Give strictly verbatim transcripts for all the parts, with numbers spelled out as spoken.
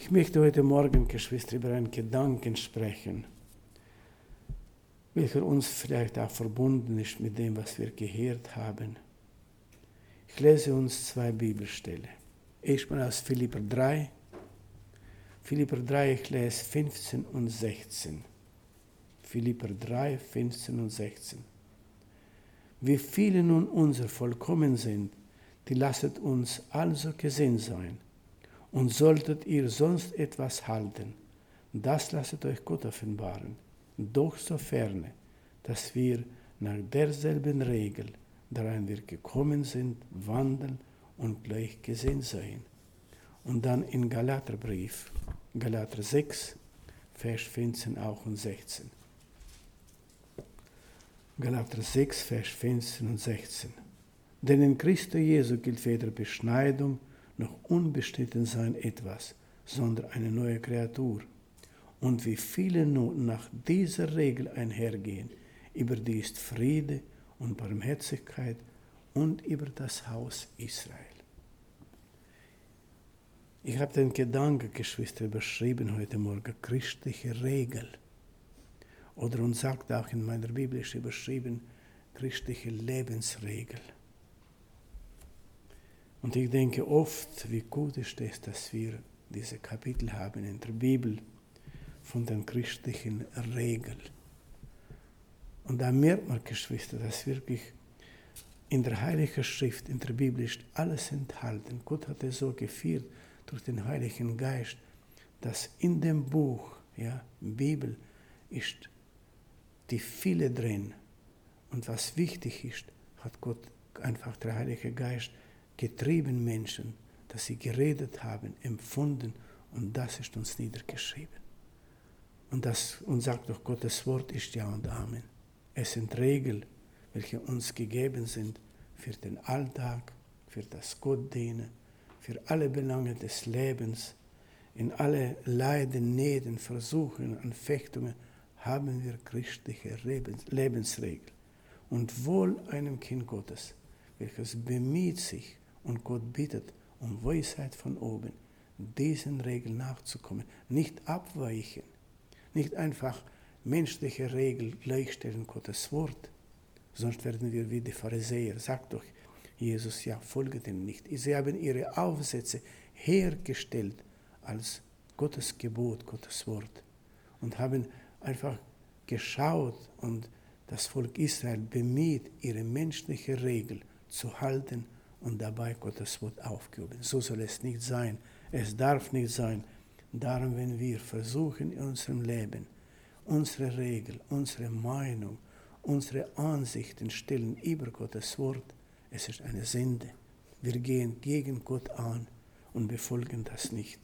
Ich möchte heute Morgen, Geschwister, über einen Gedanken sprechen, welcher uns vielleicht auch verbunden ist mit dem, was wir gehört haben. Ich lese uns zwei Bibelstellen. Erstmal aus Philipper drei. Philipper drei, ich lese fünfzehn und sechzehn. Philipper drei, fünfzehn und sechzehn. Wie viele nun unser vollkommen sind, die lasset uns also gesinnt sein. Und solltet ihr sonst etwas halten, das lasset euch Gott offenbaren, doch so ferne, dass wir nach derselben Regel, daran wir gekommen sind, wandeln und gleichgesinnt sein. Und dann in Galaterbrief, Galater sechs, Vers fünfzehn auch und sechzehn. Galater sechs, Vers fünfzehn und sechzehn. Denn in Christo Jesu gilt weder Beschneidung noch Unbesnittensein etwas, sondern eine neue Kreatur. Und wie viele nun nach dieser Regel einhergehen, über die ist Friede und Barmherzigkeit und über das Haus Israel. Ich habe den Gedanken, Geschwister, beschrieben heute Morgen, christliche Regel. Oder uns sagt auch in meiner Bibel ist überschrieben, christliche Lebensregel. Und ich denke oft, wie gut ist es, dass wir diese Kapitel haben in der Bibel von den christlichen Regeln. Und da merkt man, Geschwister, dass wirklich in der Heiligen Schrift, in der Bibel ist alles enthalten. Gott hat es so geführt durch den Heiligen Geist, dass in dem Buch, ja, Bibel, ist die viele drin. Und was wichtig ist, hat Gott einfach, der Heilige Geist, getrieben Menschen, dass sie geredet haben, empfunden, und das ist uns niedergeschrieben. Und das uns sagt doch, Gottes Wort ist Ja und Amen. Es sind Regeln, welche uns gegeben sind für den Alltag, für das Gottdienen, für alle Belange des Lebens. In alle Leiden, Nöten, Versuchen, Anfechtungen haben wir christliche Lebensregeln. Und wohl einem Kind Gottes, welches bemüht sich und Gott bittet um Weisheit von oben, diesen Regeln nachzukommen, nicht abweichen, nicht einfach menschliche Regeln gleichstellen Gottes Wort, sonst werden wir wie die Pharisäer. Sagt doch Jesus, ja, folget ihnen nicht. Sie haben ihre Aufsätze hergestellt als Gottes Gebot, Gottes Wort und haben einfach geschaut und das Volk Israel bemüht, ihre menschliche Regel zu halten und dabei Gottes Wort aufgehoben. So soll es nicht sein. Es darf nicht sein. Darum, wenn wir versuchen in unserem Leben, unsere Regel, unsere Meinung, unsere Ansichten stellen über Gottes Wort, es ist eine Sünde. Wir gehen gegen Gott an und befolgen das nicht.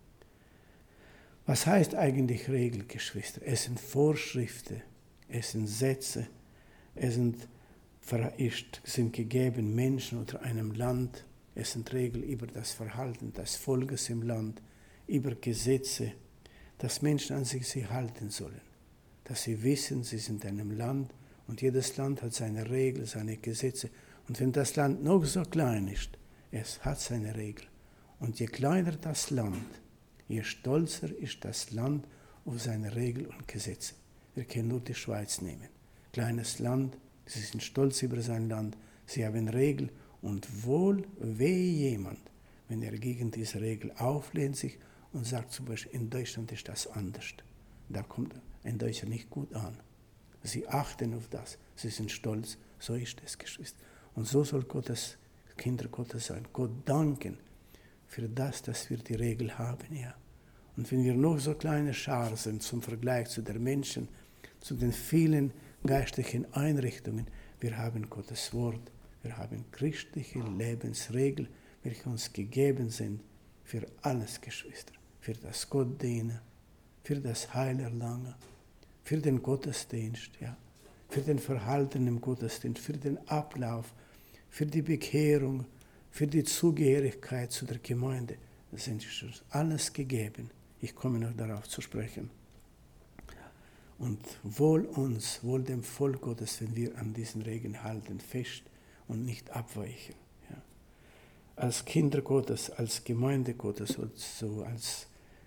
Was heißt eigentlich Regel, Geschwister? Es sind Vorschriften, es sind Sätze, es sind, sind gegeben Menschen oder einem Land, es sind Regeln über das Verhalten des Volkes im Land, über Gesetze, dass Menschen an sich sie halten sollen, dass sie wissen, sie sind in einem Land und jedes Land hat seine Regeln, seine Gesetze. Und wenn das Land noch so klein ist, es hat seine Regeln. Und je kleiner das Land, je stolzer ist das Land auf seine Regeln und Gesetze. Wir können nur die Schweiz nehmen. Kleines Land, sie sind stolz über sein Land, sie haben Regeln und wohl wehe jemand, wenn er gegen diese Regel auflehnt sich und sagt zum Beispiel, in Deutschland ist das anders. Da kommt in Deutschland nicht gut an. Sie achten auf das, sie sind stolz, so ist es, Geschwister. Und so soll Gottes, Kinder Gottes sein. Gott danken für das, dass wir die Regel haben, ja. Und wenn wir noch so kleine Schar sind zum Vergleich zu den Menschen, zu den vielen geistlichen Einrichtungen, wir haben Gottes Wort, wir haben christliche Lebensregeln, welche uns gegeben sind für alles, Geschwister. Für das Gottdienen, für das Heilerlangen, für den Gottesdienst, ja, für den Verhalten im Gottesdienst, für den Ablauf, für die Bekehrung, für die Zugehörigkeit zu der Gemeinde. Das sind alles gegeben. Ich komme noch darauf zu sprechen. Und wohl uns, wohl dem Volk Gottes, wenn wir an diesen Regeln halten, fest und nicht abweichen. Ja. Als Kinder Gottes, als Gemeinde Gottes, so als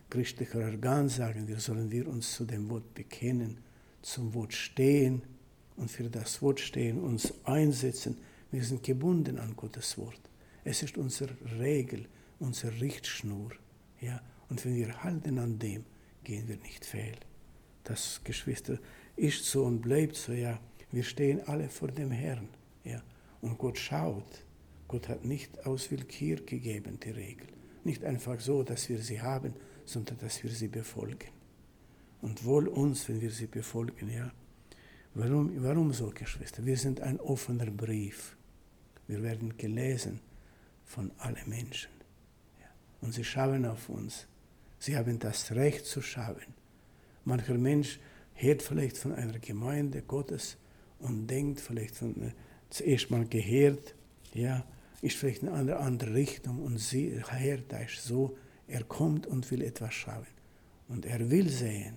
christlicher Organ sagen wir, sollen wir uns zu dem Wort bekennen, zum Wort stehen und für das Wort stehen, uns einsetzen. Wir sind gebunden an Gottes Wort. Es ist unsere Regel, unsere Richtschnur. Ja? Und wenn wir halten an dem, gehen wir nicht fehl. Das, Geschwister, ist so und bleibt so. Ja? Wir stehen alle vor dem Herrn. Ja? Und Gott schaut. Gott hat nicht aus Willkür gegeben, die Regel. Nicht einfach so, dass wir sie haben, sondern dass wir sie befolgen. Und wohl uns, wenn wir sie befolgen. Ja? Warum, warum so, Geschwister? Wir sind ein offener Brief. Wir werden gelesen von allen Menschen. Ja. Und sie schauen auf uns. Sie haben das Recht zu schauen. Mancher Mensch hört vielleicht von einer Gemeinde Gottes und denkt vielleicht von, zuerst mal gehört, ja, ist vielleicht in eine andere Richtung und sie hört das so, er kommt und will etwas schauen. Und er will sehen.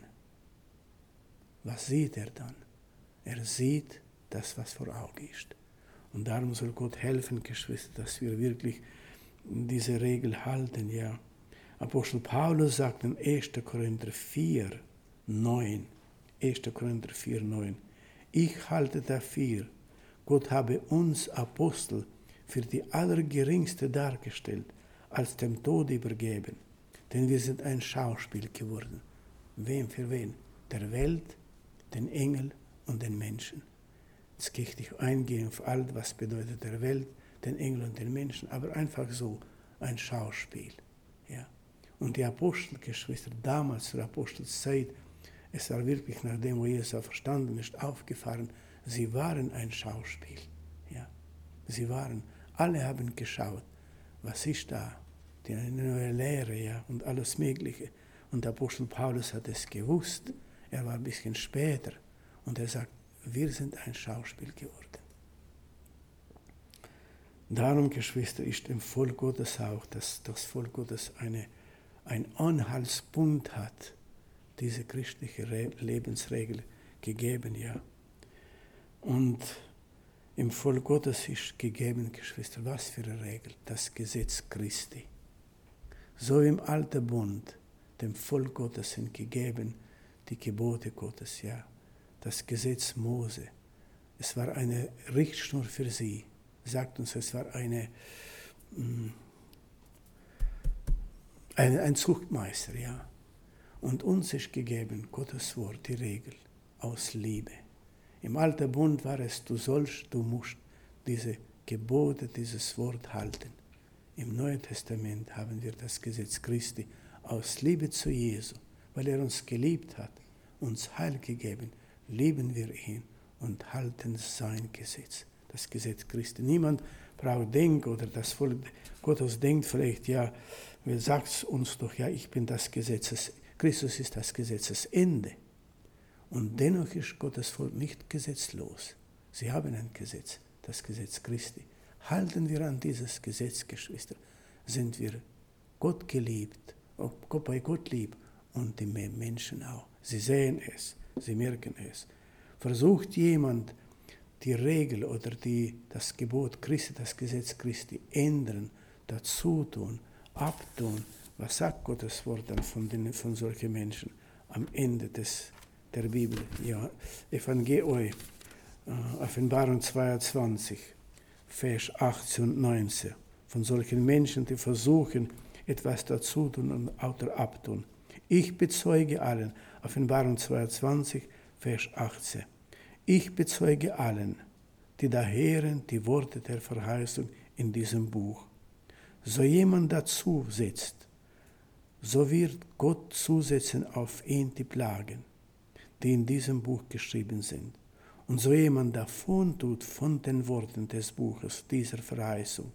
Was sieht er dann? Er sieht das, was vor Augen ist. Und darum soll Gott helfen, Geschwister, dass wir wirklich diese Regel halten. Ja. Apostel Paulus sagt in erster Korinther vier, neun, erster Korinther vier, neun, ich halte dafür, Gott habe uns Apostel für die Allergeringste dargestellt, als dem Tod übergeben, denn wir sind ein Schauspiel geworden. Wem für wen? Der Welt, den Engel und den Menschen. Jetzt gehe ich nicht eingehen auf all, was bedeutet der Welt, den Engel und den Menschen, aber einfach so ein Schauspiel. Ja. Und die Apostelgeschwister damals zur Apostelzeit, es war wirklich, nachdem wo Jesus verstanden ist, aufgefahren, sie waren ein Schauspiel. Ja. Sie waren, alle haben geschaut, was ist da, die neue Lehre, ja, und alles Mögliche. Und der Apostel Paulus hat es gewusst, er war ein bisschen später, und er sagt, wir sind ein Schauspiel geworden. Darum, Geschwister, ist im Volk Gottes auch, dass das Volk Gottes eine, ein Anhaltspunkt hat, diese christliche Lebensregel gegeben, ja. Und im Volk Gottes ist gegeben, Geschwister, was für eine Regel? Das Gesetz Christi. So im Alten Bund, dem Volk Gottes sind gegeben die Gebote Gottes, ja. Das Gesetz Mose. Es war eine Richtschnur für sie. Sagt uns, es war eine, ein, ein Zuchtmeister, ja. Und uns ist gegeben Gottes Wort, die Regel, aus Liebe. Im Alten Bund war es, du sollst, du musst diese Gebote, dieses Wort halten. Im Neuen Testament haben wir das Gesetz Christi aus Liebe zu Jesu, weil er uns geliebt hat, uns Heil gegeben, lieben wir ihn und halten sein Gesetz, das Gesetz Christi. Niemand braucht denken, oder das Volk Gottes denkt vielleicht, ja, wer sagt uns doch, ja, ich bin das Gesetzes, Christus ist das Gesetzesende. Und dennoch ist Gottes Volk nicht gesetzlos. Sie haben ein Gesetz, das Gesetz Christi. Halten wir an dieses Gesetz, Geschwister, sind wir Gott geliebt, bei Gott lieb und die Menschen auch. Sie sehen es. Sie merken es. Versucht jemand, die Regel oder die, das Gebot Christi, das Gesetz Christi ändern, dazu tun, abtun, was sagt Gottes Wort dann von, den, von solchen Menschen am Ende des, der Bibel? Ja, Evangelium, äh, Offenbarung zweiundzwanzig, Vers achtzehn und neunzehn. Von solchen Menschen, die versuchen, etwas dazu tun und oder abtun. Ich bezeuge allen, Offenbarung zweiundzwanzig, Vers achtzehn. Ich bezeuge allen, die da hören die Worte der Verheißung in diesem Buch. So jemand dazu setzt, so wird Gott zusetzen auf ihn die Plagen, die in diesem Buch geschrieben sind. Und so jemand davon tut von den Worten des Buches dieser Verheißung,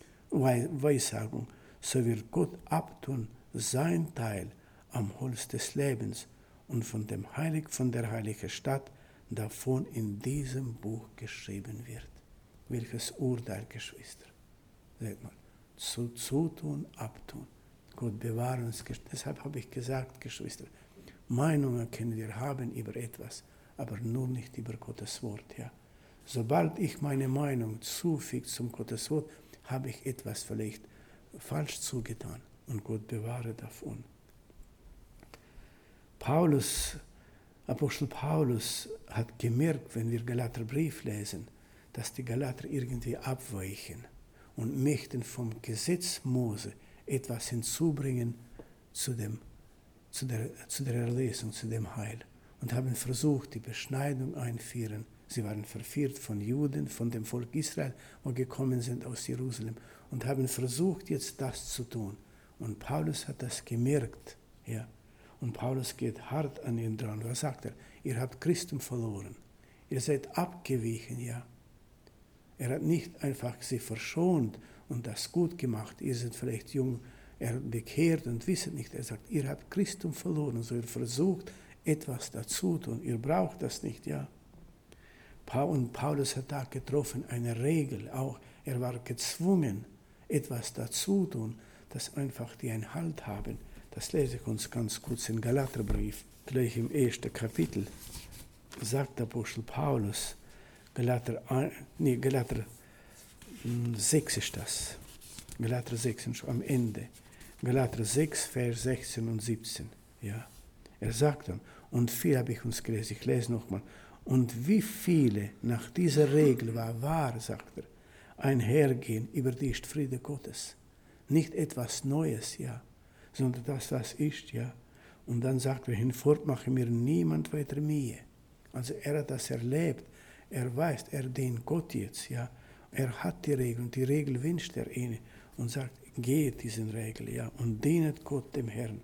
Weissagung, so wird Gott abtun sein Teil am Holz des Lebens und von, dem Heilig, von der heiligen Stadt davon in diesem Buch geschrieben wird. Welches Urteil, Geschwister? Seht mal, zu zutun, abtun. Gott bewahre uns. Deshalb habe ich gesagt, Geschwister, Meinungen können wir haben über etwas, aber nur nicht über Gottes Wort. Ja. Sobald ich meine Meinung zufüge zum Gottes Wort, habe ich etwas vielleicht falsch zugetan und Gott bewahre davon. Paulus, Apostel Paulus hat gemerkt, wenn wir Galaterbrief lesen, dass die Galater irgendwie abweichen und möchten vom Gesetz Mose etwas hinzubringen zu, dem, zu, der, zu der Erlösung, zu dem Heil. Und haben versucht, die Beschneidung einzuführen. Sie waren verführt von Juden, von dem Volk Israel, wo gekommen sind aus Jerusalem. Und haben versucht, jetzt das zu tun. Und Paulus hat das gemerkt. Ja. Und Paulus geht hart an ihn dran. Was sagt er? Ihr habt Christum verloren. Ihr seid abgewichen, ja. Er hat nicht einfach sie verschont und das gut gemacht. Ihr seid vielleicht jung, er bekehrt und wisst nicht. Er sagt, ihr habt Christum verloren. So ihr versucht, etwas dazu tun. Ihr braucht das nicht, ja. Und Paulus hat da getroffen, eine Regel auch. Er war gezwungen, etwas dazu tun, dass einfach die einen Halt haben. Das lese ich uns ganz kurz im Galaterbrief, gleich im ersten Kapitel. Sagt der Apostel Paulus, Galater, nee, Galater sechs ist das. Galater sechs am Ende. Galater sechs, Vers sechzehn und siebzehn. Ja. Er sagt dann, und viel habe ich uns gelesen, ich lese nochmal, und wie viele nach dieser Regel war wahr, sagt er, einhergehen, über die ist Friede Gottes. Nicht etwas Neues, ja, sondern das, was ist, ja. Und dann sagt er, hinfort mache mir niemand weiter Mühe. Also er hat das erlebt, er weiß, er dient Gott jetzt, ja. Er hat die Regel und die Regel wünscht er ihnen und sagt, geht diesen Regel, ja, und dienet Gott dem Herrn.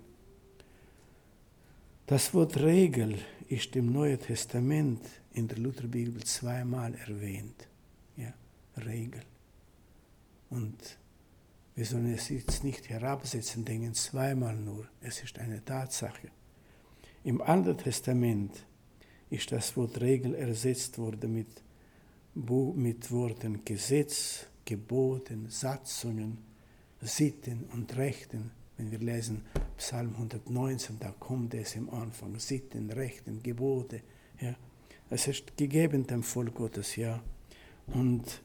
Das Wort Regel ist im Neuen Testament in der Lutherbibel zweimal erwähnt. Ja, Regel. Und wir sollen es jetzt nicht herabsetzen, denken zweimal nur. Es ist eine Tatsache. Im Alten Testament ist das Wort Regel ersetzt worden mit, mit Worten Gesetz, Geboten, Satzungen, Sitten und Rechten. Wenn wir lesen Psalm hundertneunzehn, da kommt es im Anfang, Sitten, Rechten, Gebote. Ja. Es ist gegeben dem Volk Gottes, ja. Und,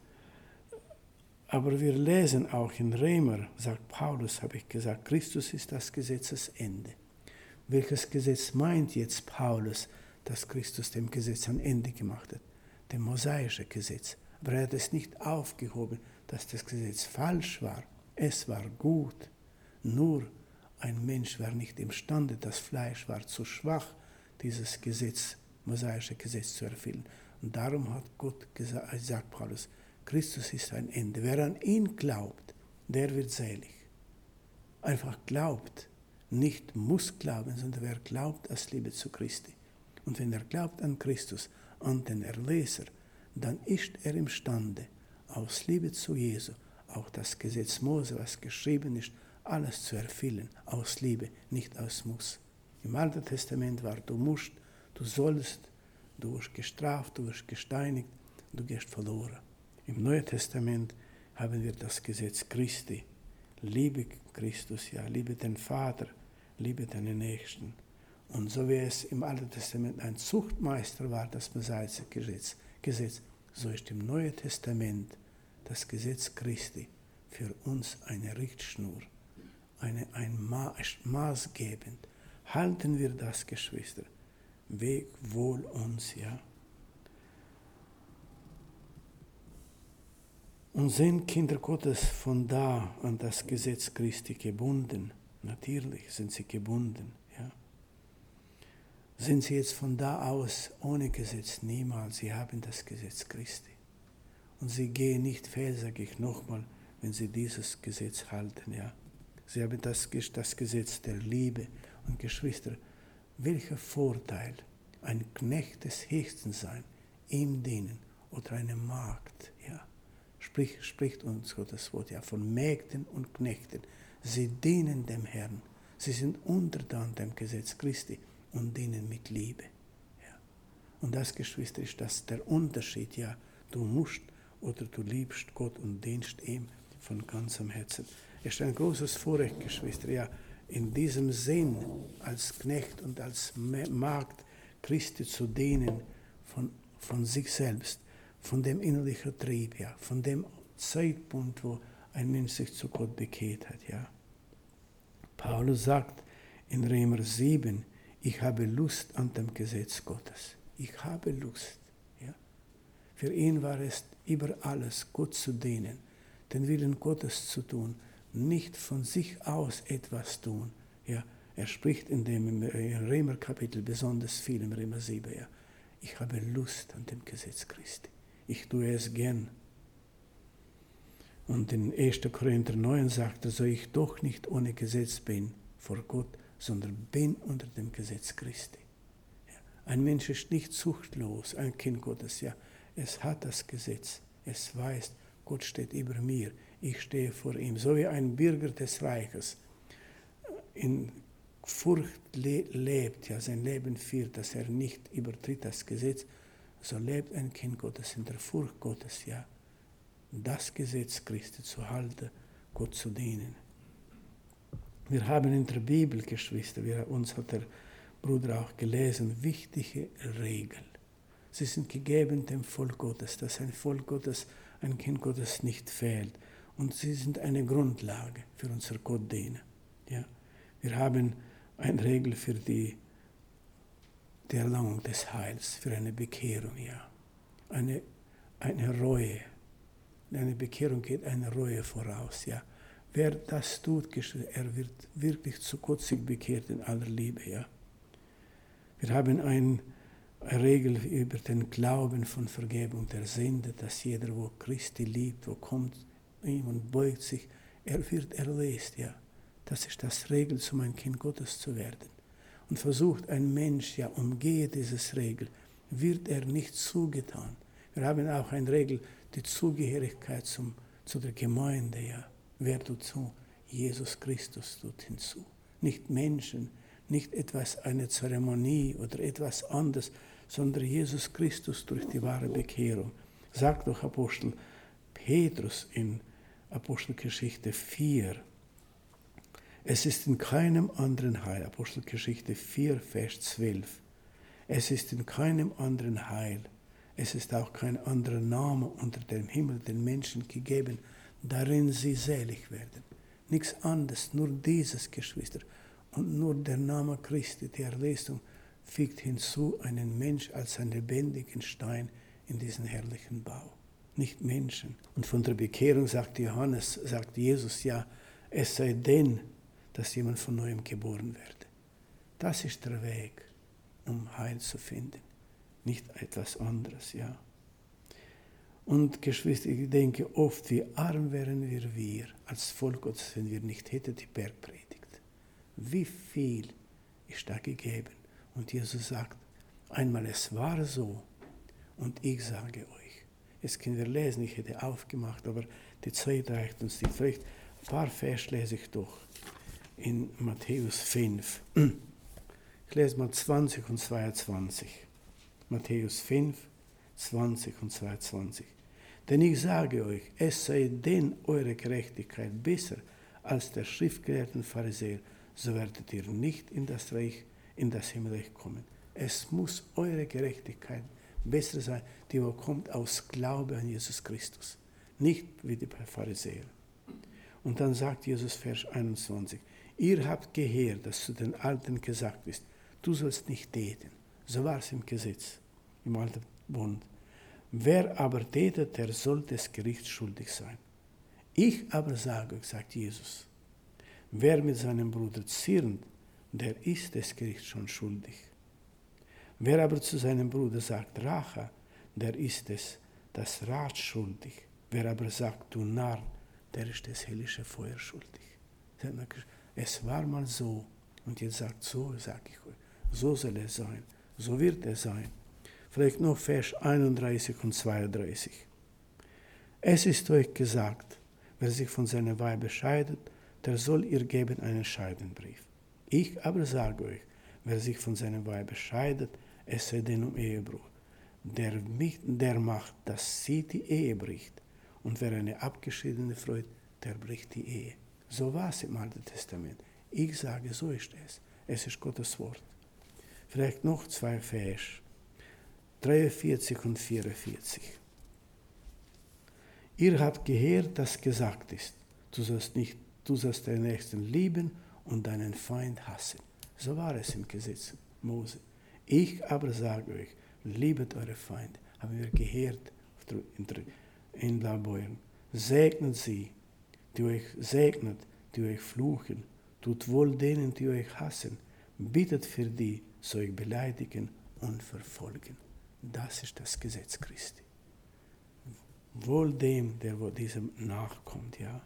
aber wir lesen auch in Römer, sagt Paulus, habe ich gesagt, Christus ist das Gesetzesende. Welches Gesetz meint jetzt Paulus, dass Christus dem Gesetz ein Ende gemacht hat? Dem mosaischen Gesetz. Aber er hat es nicht aufgehoben, dass das Gesetz falsch war. Es war gut. Nur ein Mensch war nicht imstande, das Fleisch war zu schwach, dieses Gesetz, mosaische Gesetz zu erfüllen. Und darum hat Gott gesagt, sagt Paulus, Christus ist ein Ende. Wer an ihn glaubt, der wird selig. Einfach glaubt, nicht muss glauben, sondern wer glaubt aus Liebe zu Christi. Und wenn er glaubt an Christus, an den Erlöser, dann ist er imstande, aus Liebe zu Jesu, auch das Gesetz Mose, was geschrieben ist, alles zu erfüllen, aus Liebe, nicht aus Muss. Im Alten Testament war, du musst, du sollst, du wirst gestraft, du wirst gesteinigt, du gehst verloren. Im Neuen Testament haben wir das Gesetz Christi. Liebe Christus, ja, liebe den Vater, liebe deinen Nächsten. Und so wie es im Alten Testament ein Zuchtmeister war, das mosaische Gesetz, Gesetz, so ist im Neuen Testament das Gesetz Christi für uns eine Richtschnur. Eine, ein Ma, maßgebend. Halten wir das, Geschwister. Weg wohl uns, ja. Und sind Kinder Gottes von da an das Gesetz Christi gebunden? Natürlich sind sie gebunden, ja. Sind sie jetzt von da aus ohne Gesetz? Niemals. Sie haben das Gesetz Christi. Und sie gehen nicht fehl, sage ich nochmal, wenn sie dieses Gesetz halten, ja. Sie haben das, das Gesetz der Liebe. Und Geschwister, welcher Vorteil ein Knecht des Höchsten sein, ihm dienen oder eine Magd, ja. Sprich, spricht uns Gottes Wort, ja, von Mägden und Knechten. Sie dienen dem Herrn. Sie sind untertan dem Gesetz Christi und dienen mit Liebe. Ja. Und das, Geschwister, ist das der Unterschied, ja. Du musst oder du liebst Gott und dienst ihm von ganzem Herzen. Es ist ein großes Vorrecht, Geschwister, ja, in diesem Sinn als Knecht und als Magd Christi zu dienen von, von sich selbst, von dem innerlichen Trieb, ja, von dem Zeitpunkt, wo ein Mensch sich zu Gott bekehrt hat, ja. Paulus sagt in Römer sieben, ich habe Lust an dem Gesetz Gottes. Ich habe Lust. Ja? Für ihn war es über alles, Gott zu dienen, den Willen Gottes zu tun, nicht von sich aus etwas tun. Ja? Er spricht in dem Römer Kapitel besonders viel, im Römer sieben. Ja? Ich habe Lust an dem Gesetz Christi. Ich tue es gern. Und in erster Korinther neun sagt er, so ich doch nicht ohne Gesetz bin vor Gott, sondern bin unter dem Gesetz Christi. Ja. Ein Mensch ist nicht zuchtlos, ein Kind Gottes. Ja, es hat das Gesetz. Es weiß, Gott steht über mir. Ich stehe vor ihm. So wie ein Bürger des Reiches in Furcht le- lebt, ja, sein Leben führt, dass er nicht übertritt das Gesetz, so lebt ein Kind Gottes in der Furcht Gottes, ja. Das Gesetz Christi zu halten, Gott zu dienen. Wir haben in der Bibel, Geschwister, wir, uns hat der Bruder auch gelesen, wichtige Regeln. Sie sind gegeben dem Volk Gottes, dass ein Volk Gottes, ein Kind Gottes nicht fehlt. Und sie sind eine Grundlage für unser Gottdienen. Ja? Wir haben eine Regel für die, die Erlangung des Heils, für eine Bekehrung, ja. Eine, eine Reue. Eine Bekehrung geht eine Reue voraus. Ja. Wer das tut, er wird wirklich zu Gott sich bekehrt in aller Liebe. Ja. Wir haben ein, eine Regel über den Glauben von Vergebung der Sünde, dass jeder, wo Christi liebt, wo kommt ihm und beugt sich, er wird erlöst. Ja. Das ist das Regel, um ein Kind Gottes zu werden. Und versucht ein Mensch, ja, umgehe dieses Regel, wird er nicht zugetan. Wir haben auch eine Regel, die Zugehörigkeit zum, zu der Gemeinde, ja. Wer tut zu? Jesus Christus tut hinzu. Nicht Menschen, nicht etwas, eine Zeremonie oder etwas anderes, sondern Jesus Christus durch die wahre Bekehrung. Sagt doch Apostel Petrus in Apostelgeschichte vier. Es ist in keinem anderen Heil, Apostelgeschichte vier, Vers zwölf. Es ist in keinem anderen Heil, es ist auch kein anderer Name unter dem Himmel den Menschen gegeben, darin sie selig werden. Nichts anderes, nur dieses, Geschwister. Und nur der Name Christi, die Erlösung, fügt hinzu einen Mensch als einen lebendigen Stein in diesen herrlichen Bau. Nicht Menschen. Und von der Bekehrung sagt Johannes, sagt Jesus, ja, es sei denn, dass jemand von neuem geboren werde. Das ist der Weg, um Heil zu finden. Nicht etwas anderes, ja. Und Geschwister, ich denke oft, wie arm wären wir, wir als Volk Gottes, wenn wir nicht hätten die Bergpredigt. Wie viel ist da gegeben? Und Jesus sagt, einmal es war so und ich sage euch. Jetzt können wir lesen, ich hätte aufgemacht, aber die Zeit reicht uns nicht. Vielleicht ein paar Vers lese ich doch in Matthäus fünf. Ich lese mal zwanzig und zweiundzwanzig. Matthäus fünf, zwanzig und zweiundzwanzig. Denn ich sage euch, es sei denn eure Gerechtigkeit besser als der schriftgelehrten Pharisäer, so werdet ihr nicht in das Reich, in das Himmelreich kommen. Es muss eure Gerechtigkeit besser sein, die kommt aus Glaube an Jesus Christus, nicht wie die Pharisäer. Und dann sagt Jesus, Vers einundzwanzig, ihr habt gehört, dass zu den Alten gesagt ist, du sollst nicht täten. So war es im Gesetz, im Alten Bund. Wer aber tätet, der soll des Gerichts schuldig sein. Ich aber sage euch, sagt Jesus, wer mit seinem Bruder zürnt, der ist des Gerichts schon schuldig. Wer aber zu seinem Bruder sagt, Rache, der ist es das Rat schuldig. Wer aber sagt, du Narr, der ist das hellische Feuer schuldig. Es war mal so, und jetzt sagt, so sage ich euch, so soll es sein, so wird es sein. Vielleicht noch Vers einunddreißig und zweiunddreißig. Es ist euch gesagt, wer sich von seiner Weibe scheidet, der soll ihr geben einen Scheidenbrief. Ich aber sage euch, wer sich von seiner Weibe scheidet, es sei denn um Ehebruch. Der, der macht, dass sie die Ehe bricht. Und wer eine Abgeschiedene freut, der bricht die Ehe. So war es im Alten Testament. Ich sage, so ist es. Es ist Gottes Wort. Vielleicht noch zwei Vers. dreiundvierzig und vierundvierzig. Ihr habt gehört, dass gesagt ist, du sollst, nicht, du sollst deinen Nächsten lieben und deinen Feind hassen. So war es im Gesetz. Mose. Ich aber sage euch, liebet eure Feinde. Haben wir gehört in Blaubeuren. Segnet sie, die euch segnet, die euch fluchen. Tut wohl denen, die euch hassen. Bittet für die, so euch beleidigen und verfolgen. Das ist das Gesetz Christi. Wohl dem, der diesem nachkommt, ja.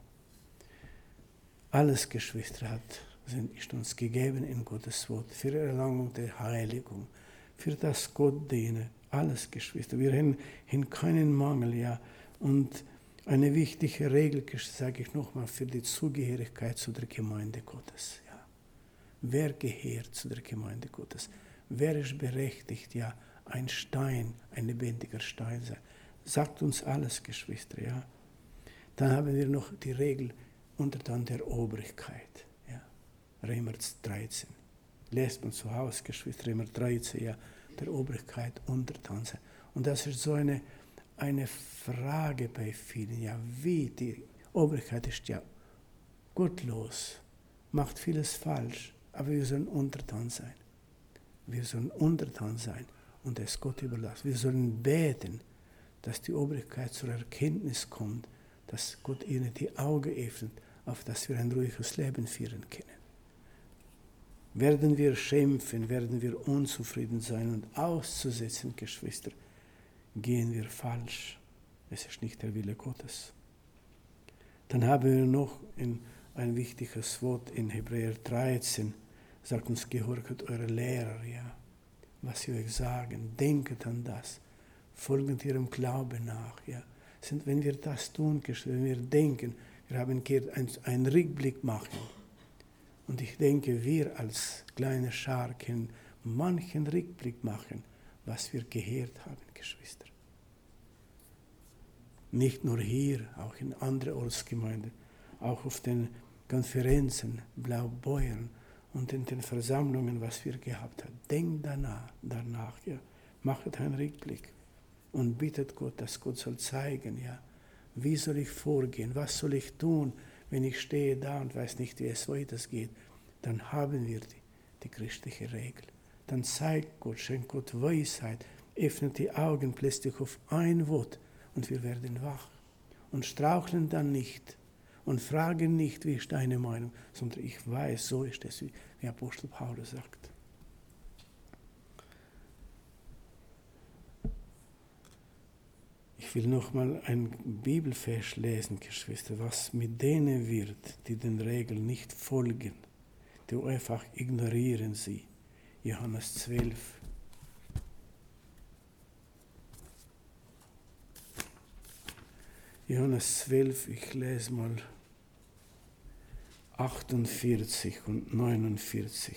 Alles, Geschwister, hat, sind, ist uns gegeben in Gottes Wort, für die Erlangung der Heiligung, für das Gott diene, alles, Geschwister. Wir haben, haben keinen Mangel, ja. Und eine wichtige Regel, sage ich nochmal, für die Zugehörigkeit zu der Gemeinde Gottes, ja. Wer gehört zu der Gemeinde Gottes? Wer ist berechtigt, ja, ein Stein, ein lebendiger Stein sein? Sagt uns alles, Geschwister, ja. Dann haben wir noch die Regel untertan der Obrigkeit, ja. Römer dreizehn. Lest man zu Hause, Geschwister, Römer dreizehn, ja, der Obrigkeit untertan sein. Und das ist so eine, eine Frage bei vielen, ja, wie die Obrigkeit ist ja gottlos, macht vieles falsch, aber wir sollen untertan sein. Wir sollen untertan sein und es Gott überlassen. Wir sollen beten, dass die Obrigkeit zur Erkenntnis kommt, dass Gott ihnen die Augen öffnet, auf dass wir ein ruhiges Leben führen können. Werden wir schimpfen, werden wir unzufrieden sein und auszusetzen, Geschwister, gehen wir falsch. Es ist nicht der Wille Gottes. Dann haben wir noch in ein wichtiges Wort in Hebräer dreizehn, sagt uns, gehorcht eure Lehrer, ja, was sie euch sagen, denket an das, folgend ihrem Glauben nach, ja. Sind, wenn wir das tun, wenn wir denken, wir haben einen Rückblick machen. Und ich denke, wir als kleine Schar können manchen Rückblick machen, was wir gehört haben, Geschwister. Nicht nur hier, auch in anderen Ortsgemeinden, auch auf den Konferenzen, Blaubeuren und in den Versammlungen, was wir gehabt haben. Denkt danach, danach, ja. Macht einen Rückblick. Und bittet Gott, dass Gott soll zeigen, ja, wie soll ich vorgehen, was soll ich tun, wenn ich stehe da und weiß nicht, wie es weitergeht. Dann haben wir die, die christliche Regel. Dann zeigt Gott, schenkt Gott Weisheit, öffnet die Augen plötzlich auf ein Wort und wir werden wach. Und straucheln dann nicht und fragen nicht, wie ist deine Meinung, sondern ich weiß, so ist es, wie Apostel Paulus sagt. Ich will noch mal ein Bibelvers lesen, Geschwister, was mit denen wird, die den Regeln nicht folgen, die einfach ignorieren sie. Johannes zwölf. Johannes zwölf, ich lese mal achtundvierzig und neunundvierzig.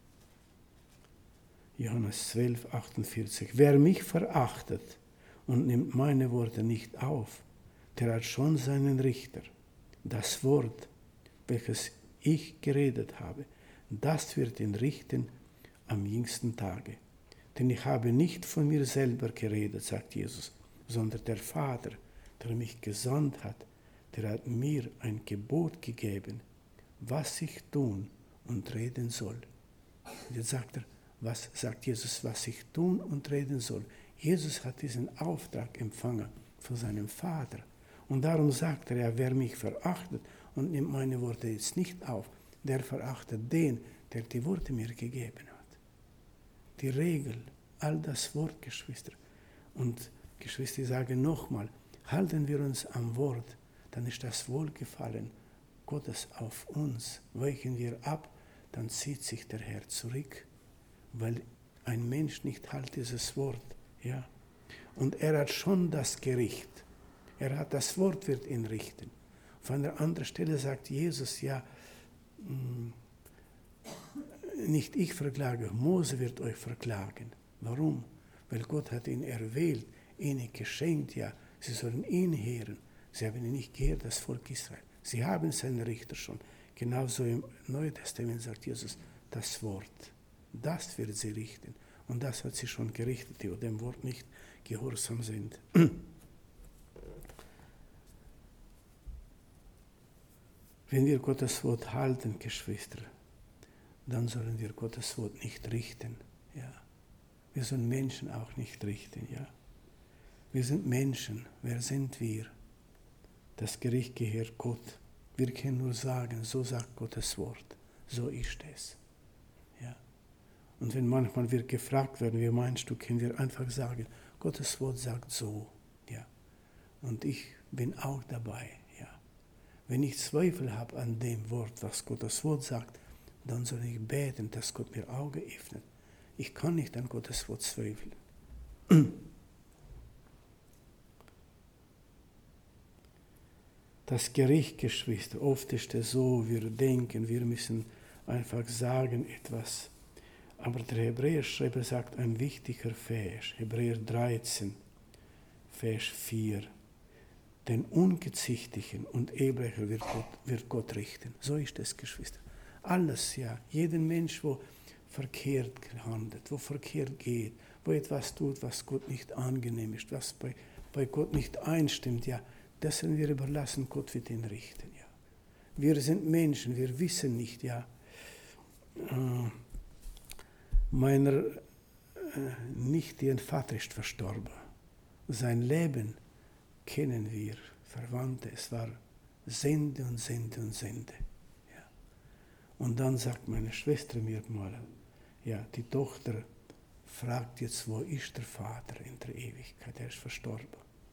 Johannes zwölf, achtundvierzig. Wer mich verachtet und nimmt meine Worte nicht auf, der hat schon seinen Richter. Das Wort, welches ich geredet habe, das wird ihn richten am jüngsten Tage. Denn ich habe nicht von mir selber geredet, sagt Jesus, sondern der Vater, der mich gesandt hat, der hat mir ein Gebot gegeben, was ich tun und reden soll. Und jetzt sagt er, was sagt Jesus, was ich tun und reden soll. Jesus hat diesen Auftrag empfangen von seinem Vater. Und darum sagt er, ja, wer mich verachtet und nimmt meine Worte jetzt nicht auf, der verachtet den, der die Worte mir gegeben hat. Die Regel, all das Wort, Geschwister. Und Geschwister, ich sage nochmal, halten wir uns am Wort, dann ist das Wohlgefallen Gottes auf uns. Weichen wir ab, dann zieht sich der Herr zurück, weil ein Mensch nicht halt dieses Wort. Ja. Und er hat schon das Gericht. Er hat das Wort, wird ihn richten. Auf einer anderen Stelle sagt Jesus, ja, nicht ich verklage, Mose wird euch verklagen. Warum? Weil Gott hat ihn erwählt, ihnen geschenkt, ja, sie sollen ihn hören. Sie haben ihn nicht gehört, das Volk Israel. Sie haben seinen Richter schon. Genauso im Neuen Testament sagt Jesus, das Wort, das wird sie richten. Und das hat sie schon gerichtet, die dem Wort nicht gehorsam sind. Wenn wir Gottes Wort halten, Geschwister, dann sollen wir Gottes Wort nicht richten. Ja. Wir sollen Menschen auch nicht richten. Ja. Wir sind Menschen. Wer sind wir? Das Gericht gehört Gott. Wir können nur sagen, so sagt Gottes Wort. So ist es. Ja. Und wenn manchmal wir gefragt werden, wie meinst du, können wir einfach sagen, Gottes Wort sagt so. Ja. Und ich bin auch dabei. Ja. Wenn ich Zweifel habe an dem Wort, was Gottes Wort sagt, dann soll ich beten, dass Gott mir Augen öffnet. Ich kann nicht an Gottes Wort zweifeln. Das Gericht, Geschwister, oft ist es so, wir denken, wir müssen einfach sagen etwas. Aber der Hebräerschreiber sagt ein wichtiger Vers, Hebräer dreizehn, Vers vier. Den Ungezichtigen und Ehebrecher wird Gott, wird Gott richten. So ist es, Geschwister. Alles, ja. Jeden Mensch, wo verkehrt handelt, wo verkehrt geht, wo etwas tut, was Gott nicht angenehm ist, was bei, bei Gott nicht einstimmt, ja. Das sollen wir überlassen, Gott wird ihn richten. Ja. Wir sind Menschen, wir wissen nicht, ja. Äh, meiner äh, Nichte, ihr Vater ist verstorben. Sein Leben kennen wir, Verwandte, es war Sende und Sende und Sende. Ja. Und dann sagt meine Schwester mir mal, ja, die Tochter fragt jetzt, wo ist der Vater in der Ewigkeit, er ist verstorben.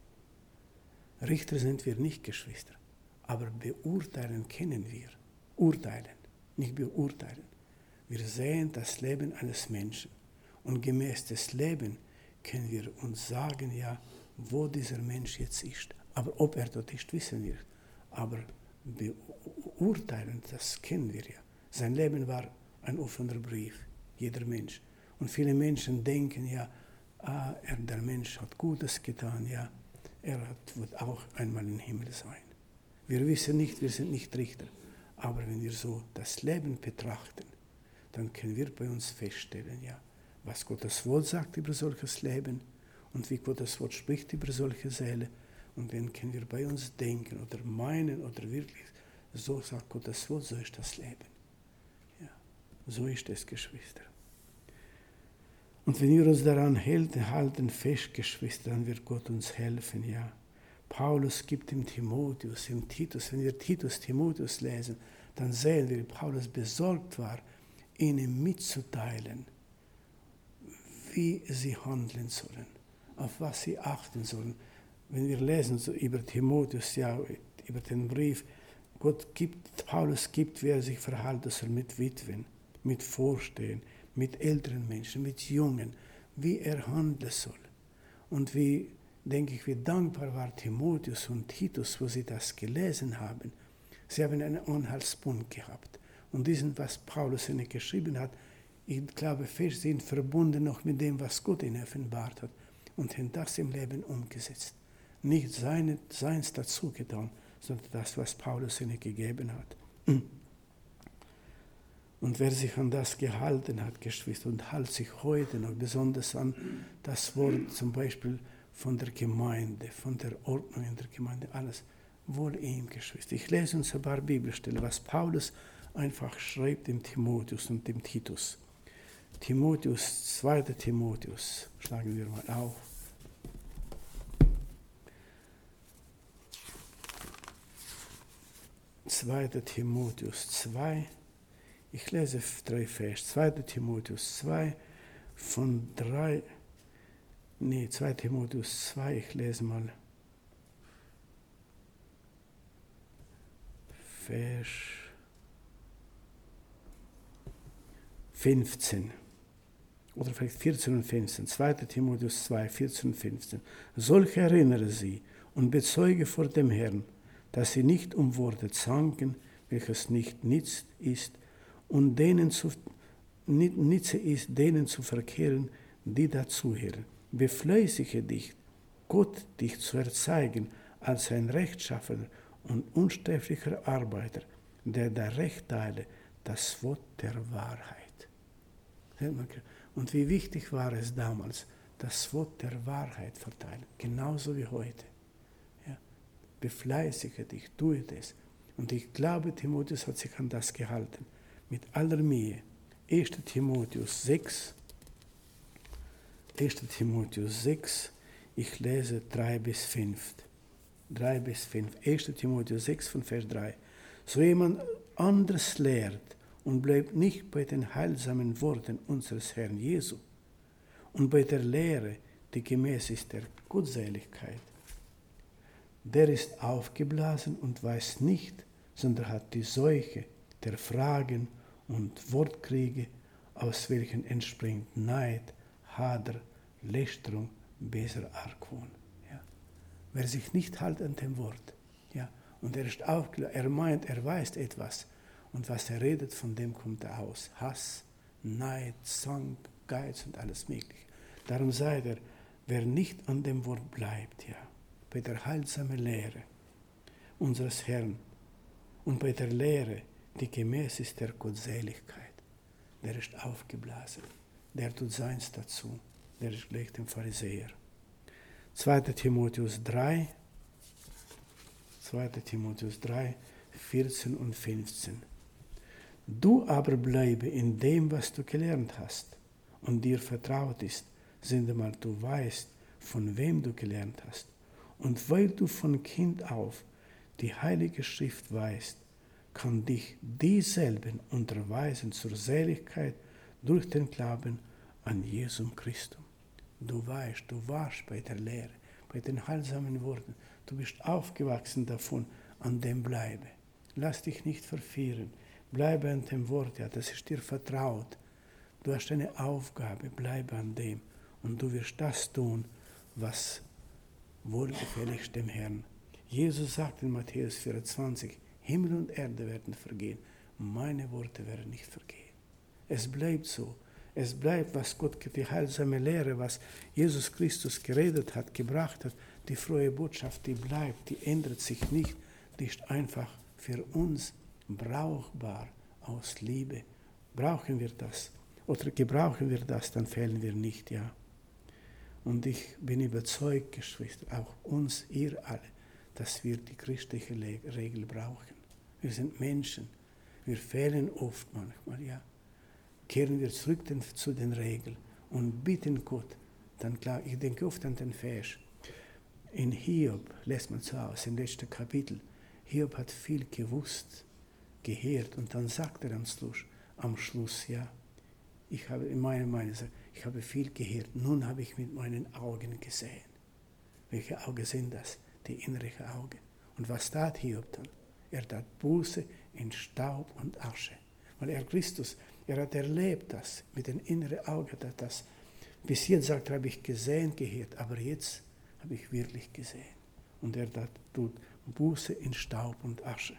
Richter sind wir nicht, Geschwister, aber beurteilen kennen wir. Urteilen, nicht beurteilen. Wir sehen das Leben eines Menschen und gemäß des Lebens können wir uns sagen, ja, wo dieser Mensch jetzt ist. Aber ob er dort ist, wissen wir. Aber beurteilen, das kennen wir ja. Sein Leben war ein offener Brief, jeder Mensch. Und viele Menschen denken, ja, ah, er, der Mensch hat Gutes getan, ja. Er wird auch einmal im Himmel sein. Wir wissen nicht, wir sind nicht Richter. Aber wenn wir so das Leben betrachten, dann können wir bei uns feststellen, ja, was Gottes Wort sagt über solches Leben und wie Gottes Wort spricht über solche Seele. Und dann können wir bei uns denken oder meinen oder wirklich, so sagt Gottes Wort, so ist das Leben. Ja, so ist es, Geschwister. Und wenn wir uns daran halten, halten fest, Geschwister, dann wird Gott uns helfen, ja. Paulus gibt dem Timotheus, im Titus, wenn wir Titus, Timotheus lesen, dann sehen wir, wie Paulus besorgt war, ihnen mitzuteilen, wie sie handeln sollen, auf was sie achten sollen. Wenn wir lesen so über Timotheus, ja, über den Brief, Gott gibt, Paulus gibt, wie er sich verhalten soll mit Witwen, mit Vorstehen, mit älteren Menschen, mit Jungen, wie er handeln soll. Und wie, denke ich, wie dankbar war Timotheus und Titus, wo sie das gelesen haben. Sie haben einen Anhaltspunkt gehabt. Und diesen, was Paulus ihnen geschrieben hat, ich glaube, fest sind verbunden noch mit dem, was Gott ihnen offenbart hat und haben das im Leben umgesetzt. Nicht seine, seins dazu getan, sondern das, was Paulus ihnen gegeben hat. Und wer sich an das gehalten hat, Geschwister, und hält sich heute noch besonders an das Wort zum Beispiel von der Gemeinde, von der Ordnung in der Gemeinde, alles, wohl ihm, Geschwister. Ich lese uns ein paar Bibelstellen, was Paulus einfach schreibt dem Timotheus und dem Titus. Timotheus, zweiter Timotheus, schlagen wir mal auf. zweiter Timotheus zwei, ich lese drei Vers, zweiter Timotheus zwei, von drei, nee, zweiter Timotheus zwei, ich lese mal Vers fünfzehn, oder vielleicht vierzehn und fünfzehn, zweiter Timotheus zwei, vierzehn und fünfzehn. Solche erinnere sie und bezeuge vor dem Herrn, dass sie nicht um Worte zanken, welches nicht nützt ist, und denen zu, nütze ist, denen zu verkehren, die dazuhören. Befleißige dich, Gott dich zu erzeigen als ein rechtschaffener und unsträflicher Arbeiter, der da Recht teile, das Wort der Wahrheit. Und wie wichtig war es damals, das Wort der Wahrheit verteilen, genauso wie heute. Befleißige dich, tue das. Und ich glaube, Timotheus hat sich an das gehalten. Mit aller Mühe. erster Timotheus sechs, erster Timotheus sechs, ich lese drei bis fünf. drei bis fünf. erster Timotheus sechs von Vers drei. So jemand anderes lehrt und bleibt nicht bei den heilsamen Worten unseres Herrn Jesu und bei der Lehre, die gemäß ist der Gottseligkeit. Der ist aufgeblasen und weiß nicht, sondern hat die Seuche der Fragen und Wortkriege, aus welchen entspringt Neid, Hader, Lästerung, böser Argwohn. Ja. Wer sich nicht hält an dem Wort, ja, und er ist aufgeblasen, er meint, er weiß etwas, und was er redet, von dem kommt er aus. Hass, Neid, Zank, Geiz und alles Mögliche. Darum sagt er, wer nicht an dem Wort bleibt, ja, bei der heilsamen Lehre unseres Herrn und bei der Lehre, die gemäß ist der Gottseligkeit, der ist aufgeblasen, der tut seins dazu, der ist gleich dem Pharisäer. zweiter Timotheus drei, zweiter Timotheus drei, vierzehn und fünfzehn. Du aber bleibe in dem, was du gelernt hast und dir vertraut ist, sindemal du weißt, von wem du gelernt hast. Und weil du von Kind auf die Heilige Schrift weißt, kann dich dieselben unterweisen zur Seligkeit durch den Glauben an Jesum Christum. Du weißt, du warst bei der Lehre, bei den heilsamen Worten. Du bist aufgewachsen davon, an dem bleibe. Lass dich nicht verführen. Bleibe an dem Wort, ja, das ist dir vertraut. Du hast eine Aufgabe, bleibe an dem. Und du wirst das tun, was wohlgefällig ist dem Herrn. Jesus sagt in Matthäus vierundzwanzig, Himmel und Erde werden vergehen, meine Worte werden nicht vergehen. Es bleibt so. Es bleibt, was Gott, die heilsame Lehre, was Jesus Christus geredet hat, gebracht hat, die frohe Botschaft, die bleibt, die ändert sich nicht, die ist einfach für uns brauchbar aus Liebe. Brauchen wir das oder gebrauchen wir das, dann fehlen wir nicht, ja. Und ich bin überzeugt, Geschwister, auch uns, ihr alle, dass wir die christliche Regel brauchen. Wir sind Menschen, wir fehlen oft manchmal, ja. Kehren wir zurück zu den Regeln und bitten Gott, dann klar, ich denke oft an den Vers. In Hiob lässt man zu Hause, im letzten Kapitel, Hiob hat viel gewusst, gehört und dann sagt er am Schluss, am Schluss ja, ich habe in meiner Meinung gesagt, ich habe viel gehört, nun habe ich mit meinen Augen gesehen. Welche Augen sind das? Die inneren Augen. Und was tat Hiob dann? Er tat Buße in Staub und Asche. Weil er Christus, er hat erlebt das, mit den inneren Augen, das bis jetzt sagt er, habe ich gesehen, gehört, aber jetzt habe ich wirklich gesehen. Und er tat, tut Buße in Staub und Asche.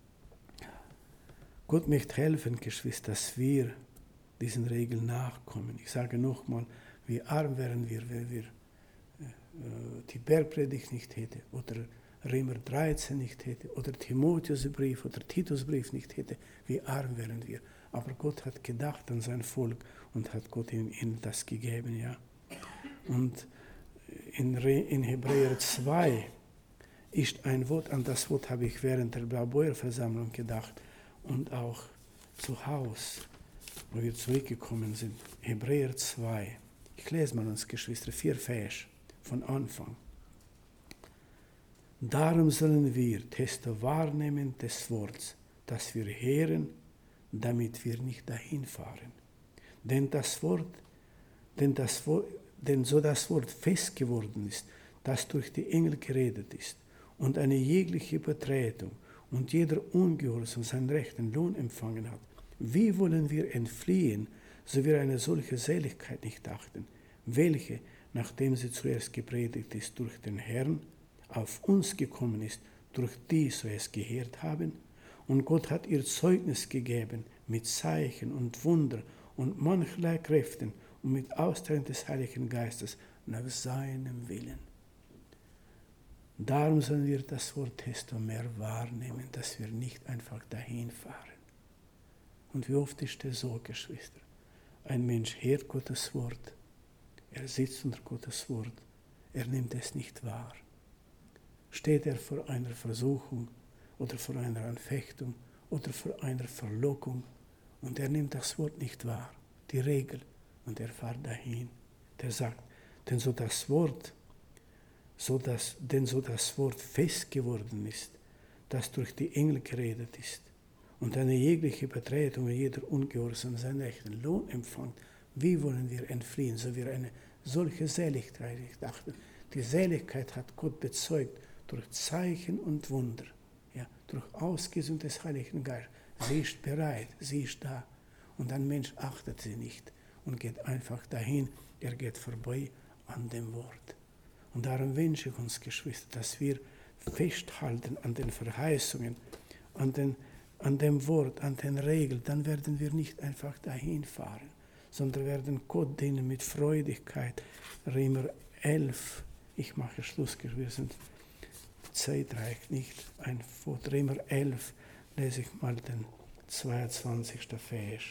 Gott möchte helfen, Geschwister, dass wir diesen Regeln nachkommen. Ich sage nochmal, wie arm wären wir, wenn wir äh, die Bergpredigt nicht hätten oder Römer dreizehn nicht hätte oder Timotheusbrief oder Titusbrief nicht hätte, wie arm wären wir. Aber Gott hat gedacht an sein Volk und hat Gott ihnen das gegeben, ja. Und in, in Hebräer zwei ist ein Wort, an das Wort habe ich während der Blaubeuer-Versammlung gedacht und auch zu Hause, wo wir zurückgekommen sind. Hebräer zwei. Ich lese mal uns, Geschwister, vier Vers von Anfang. Darum sollen wir Teste wahrnehmen des Wortes, das wir hören, damit wir nicht dahin fahren. Denn das Wort, denn das Wort, denn so das Wort fest geworden ist, das durch die Engel geredet ist, und eine jegliche Übertretung und jeder Ungehorsam seinen rechten Lohn empfangen hat. Wie wollen wir entfliehen, so wir eine solche Seligkeit nicht achten, welche, nachdem sie zuerst gepredigt ist durch den Herrn, auf uns gekommen ist, durch die so es gehört haben, und Gott hat ihr Zeugnis gegeben mit Zeichen und Wunder und mancherlei Kräften und mit Austeilen des Heiligen Geistes nach seinem Willen. Darum sollen wir das Wort desto mehr wahrnehmen, dass wir nicht einfach dahin fahren. Und wie oft ist es so, Geschwister? Ein Mensch hört Gottes Wort, er sitzt unter Gottes Wort, er nimmt es nicht wahr. Steht er vor einer Versuchung oder vor einer Anfechtung oder vor einer Verlockung und er nimmt das Wort nicht wahr, die Regel, und er fährt dahin. Der sagt, denn so das Wort, so dass, denn so das Wort fest geworden ist, das durch die Engel geredet ist, und eine jegliche Übertretung und jeder Ungehorsam seinen echten Lohn empfängt, wie wollen wir entfliehen, so wir eine solche Seligkeit dachten. Die Seligkeit hat Gott bezeugt durch Zeichen und Wunder, ja, durch Ausgießung des Heiligen Geistes. Sie ist bereit, sie ist da. Und ein Mensch achtet sie nicht und geht einfach dahin, er geht vorbei an dem Wort. Und darum wünsche ich uns, Geschwister, dass wir festhalten an den Verheißungen, an, den, an dem Wort, an den Regeln. Dann werden wir nicht einfach dahin fahren, sondern werden Gott dienen mit Freudigkeit. Römer elf, ich mache Schluss, wir sind, Zeit reicht nicht. Ein Wort, Römer elf, lese ich mal den zweiundzwanzigsten Vers.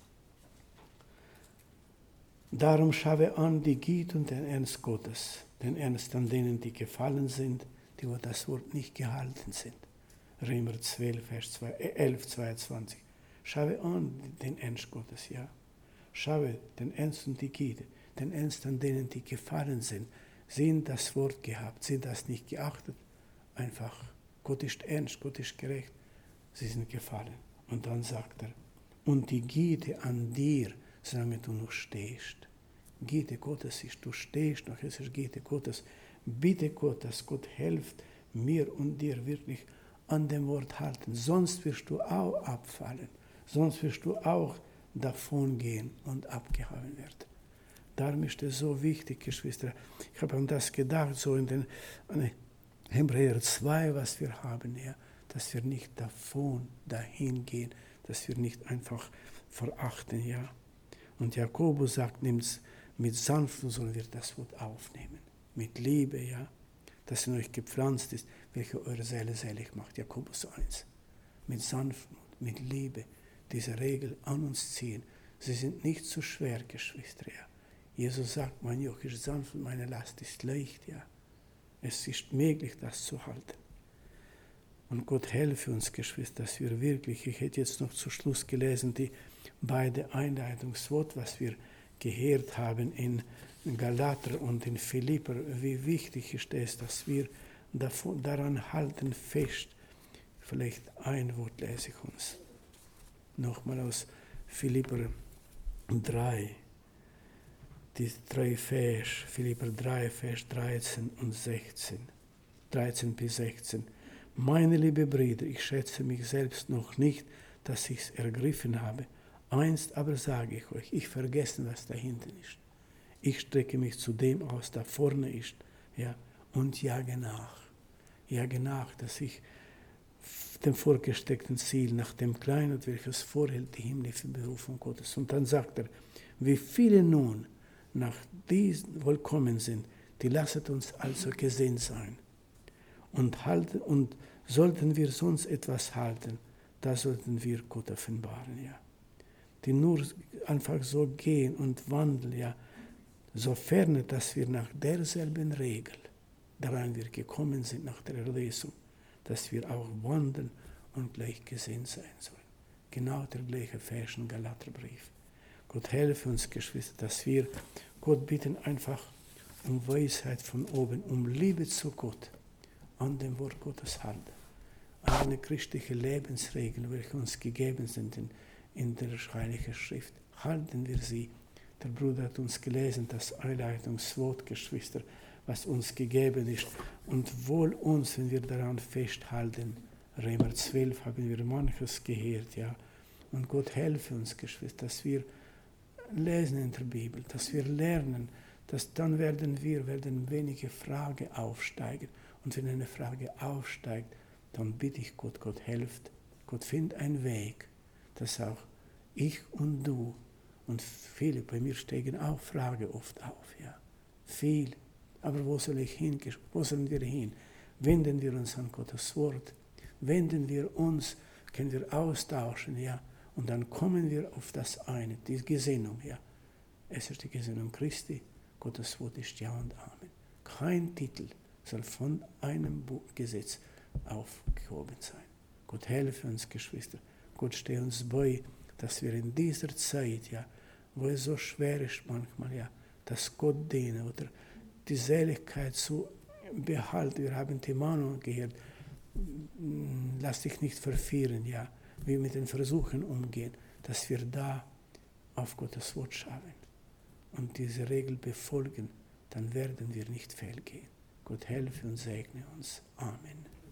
Darum schaue an die Güte und den Ernst Gottes, den Ernst an denen, die gefallen sind, die wo das Wort nicht gehalten sind. Römer zwölf, Vers elf, zweiundzwanzig. Schaue an den Ernst Gottes, ja. Schaue den Ernst und die Güte, den Ernst an denen, die gefallen sind. Sie haben das Wort gehabt, sie haben das nicht geachtet. Einfach, Gott ist ernst, Gott ist gerecht. Sie sind gefallen. Und dann sagt er, und die Güte an dir, solange du noch stehst. Güte Gottes ist, du stehst noch, es ist Güte Gottes. Bitte Gott, dass Gott hilft, mir und dir wirklich an dem Wort halten. Sonst wirst du auch abfallen. Sonst wirst du auch davon gehen und abgehauen werden. Darum ist es so wichtig, Geschwister. Ich habe an das gedacht, so in den an Hebräer zwei, was wir haben, ja, dass wir nicht davon dahin gehen, dass wir nicht einfach verachten, ja. Und Jakobus sagt, nimmt's mit Sanftmut, sollen wir das Wort aufnehmen. Mit Liebe, ja, das in euch gepflanzt ist, welche eure Seele selig macht. Jakobus eins. Mit Sanftmut, mit Liebe, diese Regel an uns ziehen. Sie sind nicht zu schwer, Geschwister, ja. Jesus sagt, mein Joch ist sanft und meine Last ist leicht, ja. Es ist möglich, das zu halten. Und Gott helfe uns, Geschwister, dass wir wirklich, ich hätte jetzt noch zu Schluss gelesen, die beide Einleitungsworte, was wir gehört haben in Galater und in Philipper, wie wichtig ist es, dass wir davon, daran halten fest. Vielleicht ein Wort lese ich uns. Nochmal aus Philipper drei. Die drei Vers, Philipper drei, Vers dreizehn und sechzehn. dreizehn bis sechzehn. Meine liebe Brüder, ich schätze mich selbst noch nicht, dass ich es ergriffen habe. Einst aber sage ich euch, ich vergesse, was da hinten ist. Ich strecke mich zu dem aus, da vorne ist, ja, und jage nach. Jage nach, dass ich dem vorgesteckten Ziel, nach dem Kleinen, welches vorhält, die himmlische Berufung Gottes. Und dann sagt er, wie viele nun nach diesen vollkommen sind, die lasset uns also gesehen sein. Und, halten, und sollten wir sonst etwas halten, da sollten wir Gott offenbaren, ja. Die nur einfach so gehen und wandeln, ja, sofern, dass wir nach derselben Regel, daran wir gekommen sind, nach der Erlösung, dass wir auch wandeln und gleich gesehen sein sollen. Genau der gleiche Vers im Galaterbrief. Gott helfe uns, Geschwister, dass wir Gott bitten einfach um Weisheit von oben, um Liebe zu Gott, an dem Wort Gottes halten, an eine christliche Lebensregel, welche uns gegeben sind in, in der Heiligen Schrift. Halten wir sie. Der Bruder hat uns gelesen, das Einleitungswort, Geschwister, was uns gegeben ist. Und wohl uns, wenn wir daran festhalten. Römer zwölf haben wir manches gehört, ja. Und Gott helfe uns, Geschwister, dass wir lesen in der Bibel, dass wir lernen, dass dann werden wir, werden wenige Fragen aufsteigen. Und wenn eine Frage aufsteigt, dann bitte ich Gott, Gott helft. Gott findet einen Weg, dass auch ich und du und viele, bei mir steigen auch Fragen oft auf, ja. Viel. Aber wo soll ich hin? Wo sollen wir hin? Wenden wir uns an Gottes Wort. Wenden wir uns, können wir austauschen, ja. Und dann kommen wir auf das eine, die Gesinnung, ja. Es ist die Gesinnung Christi. Gottes Wort ist Ja und Amen. Kein Titel soll von einem Gesetz aufgehoben sein. Gott helfe uns, Geschwister. Gott stehe uns bei, dass wir in dieser Zeit, ja, wo es so schwer ist manchmal, ja, das Gott dienen oder die Seligkeit zu behalten. Wir haben die Mahnung gehört, lass dich nicht verführen, ja, wie mit den Versuchen umgehen, dass wir da auf Gottes Wort schauen und diese Regel befolgen, dann werden wir nicht fehlgehen. Gott helfe und segne uns. Amen.